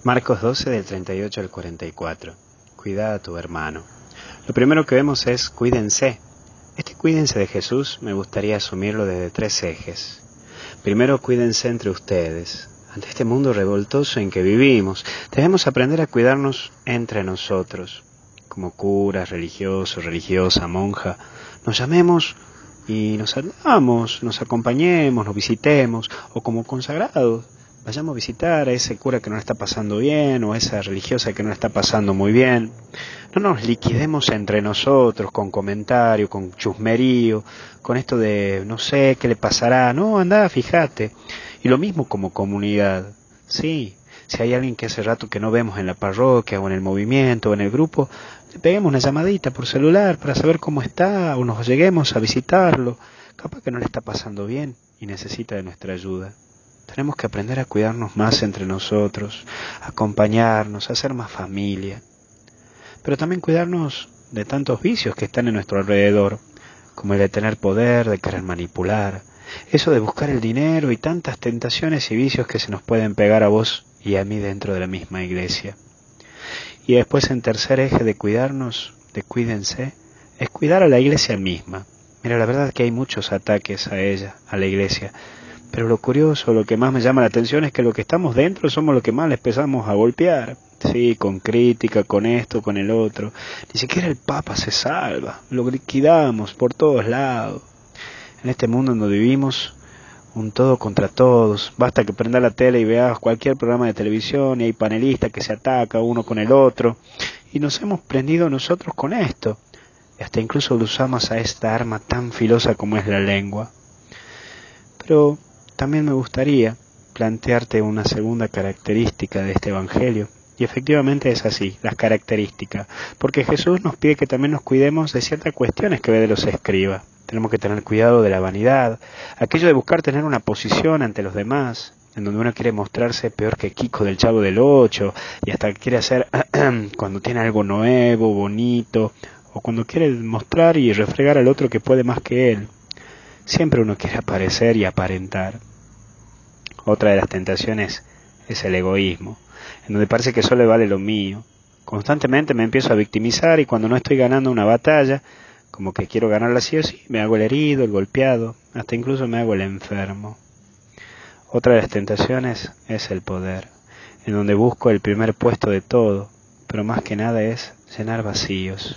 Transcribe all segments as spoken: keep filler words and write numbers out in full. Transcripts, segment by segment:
Marcos doce del treinta y ocho al cuarenta y cuatro. Cuida a tu hermano. Lo primero que vemos es cuídense. Este cuídense de Jesús me gustaría asumirlo desde tres ejes. Primero, cuídense entre ustedes. Ante este mundo revoltoso en que vivimos, debemos aprender a cuidarnos entre nosotros. Como curas, religiosos, religiosa, monja, nos llamemos y nos saludamos, nos acompañemos, nos visitemos, o como consagrados, vayamos a visitar a ese cura que no está pasando bien, o a esa religiosa que no está pasando muy bien. No nos liquidemos entre nosotros con comentario, con chusmerío, con esto de no sé qué le pasará. No, andá, fíjate. Y lo mismo como comunidad. Sí, si hay alguien que hace rato que no vemos en la parroquia, o en el movimiento, o en el grupo, le peguemos una llamadita por celular para saber cómo está, o nos lleguemos a visitarlo. Capaz que no le está pasando bien y necesita de nuestra ayuda. Tenemos que aprender a cuidarnos más entre nosotros, a acompañarnos, a ser más familia. Pero también cuidarnos de tantos vicios que están en nuestro alrededor, como el de tener poder, de querer manipular, eso de buscar el dinero y tantas tentaciones y vicios que se nos pueden pegar a vos y a mí dentro de la misma iglesia. Y después, en tercer eje de cuidarnos, de cuídense, es cuidar a la iglesia misma. Mira, la verdad es que hay muchos ataques a ella, a la iglesia. Pero lo curioso, lo que más me llama la atención es que los que estamos dentro somos los que más le empezamos a golpear. Sí, con crítica, con esto, con el otro. Ni siquiera el Papa se salva. Lo liquidamos por todos lados. En este mundo en donde vivimos, un todo contra todos. Basta que prenda la tele y veas cualquier programa de televisión y hay panelistas que se atacan uno con el otro. Y nos hemos prendido nosotros con esto. Y hasta incluso lo usamos a esta arma tan filosa como es la lengua. Pero también me gustaría plantearte una segunda característica de este evangelio. Y efectivamente es así, las características. Porque Jesús nos pide que también nos cuidemos de ciertas cuestiones que ve de los escribas. Tenemos que tener cuidado de la vanidad, aquello de buscar tener una posición ante los demás, en donde uno quiere mostrarse peor que Kiko del Chavo del Ocho, y hasta quiere hacer cuando tiene algo nuevo, bonito, o cuando quiere mostrar y refregar al otro que puede más que él. Siempre uno quiere aparecer y aparentar. Otra de las tentaciones es el egoísmo, en donde parece que solo vale lo mío. Constantemente me empiezo a victimizar y cuando no estoy ganando una batalla, como que quiero ganarla sí o sí, me hago el herido, el golpeado, hasta incluso me hago el enfermo. Otra de las tentaciones es el poder, en donde busco el primer puesto de todo, pero más que nada es llenar vacíos.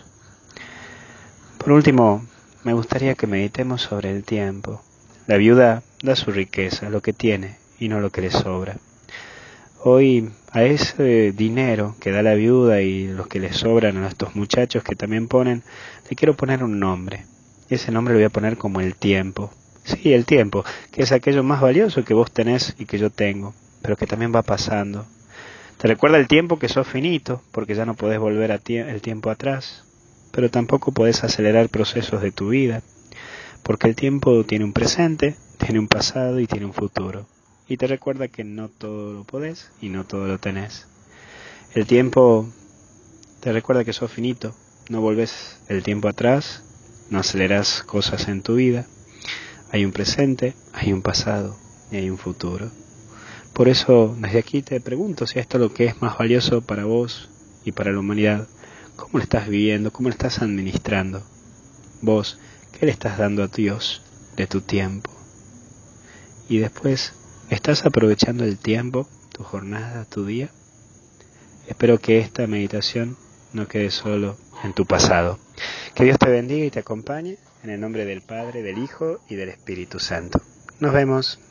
Por último, me gustaría que meditemos sobre el tiempo. La viuda da su riqueza, lo que tiene, y no lo que le sobra. Hoy, a ese dinero que da la viuda y los que le sobran a estos muchachos que también ponen, le quiero poner un nombre. Y ese nombre lo voy a poner como el tiempo. Sí, el tiempo, que es aquello más valioso que vos tenés y que yo tengo, pero que también va pasando. Te recuerda el tiempo que sos finito, porque ya no podés volver a tie- el tiempo atrás, pero tampoco podés acelerar procesos de tu vida, porque el tiempo tiene un presente, tiene un pasado y tiene un futuro. Y te recuerda que no todo lo podés y no todo lo tenés. El tiempo te recuerda que sos finito, no volvés el tiempo atrás, no acelerás cosas en tu vida. Hay un presente, hay un pasado y hay un futuro. Por eso desde aquí te pregunto si esto es lo que es más valioso para vos y para la humanidad. ¿Cómo lo estás viviendo? ¿Cómo lo estás administrando? Vos, ¿qué le estás dando a Dios de tu tiempo? Y después, ¿estás aprovechando el tiempo, tu jornada, tu día? Espero que esta meditación no quede solo en tu pasado. Que Dios te bendiga y te acompañe en el nombre del Padre, del Hijo y del Espíritu Santo. Nos vemos.